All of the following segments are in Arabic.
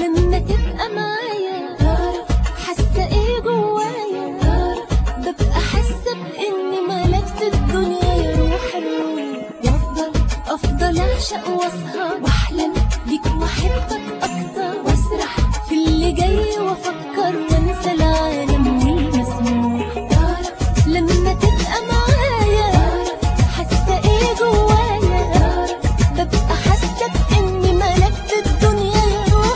لما تبقى معايا حاسة ايه جوايا، ببقى حاسة باني ملكت الدنيا يا روح الروح. افضل اعشق واسهر واحلم بيك واحبك اكتر، واسرح في اللي جاي وافكر وانسى العالم والمسموح. لما تبقى معايا حاسة ايه جوايا، ببقى حاسة باني ملكت الدنيا يا روح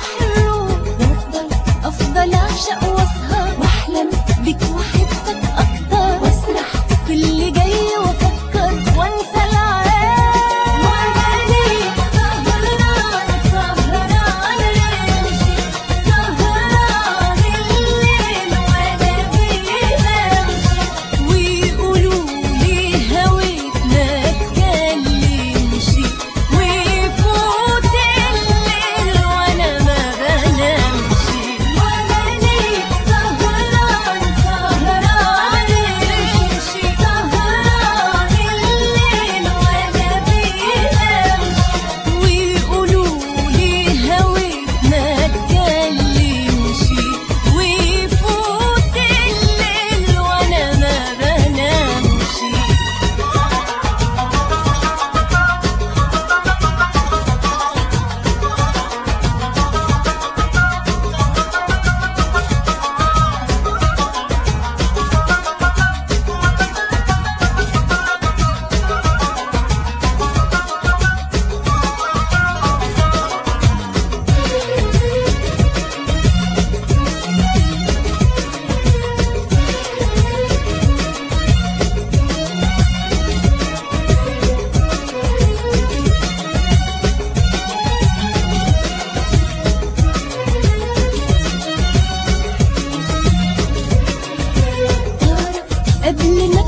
الروح. افضل اعشق واسهر واحلم بيك واحبك اكتر، واسرح في اللي جاي وافكر وانسى العالم. قبل ما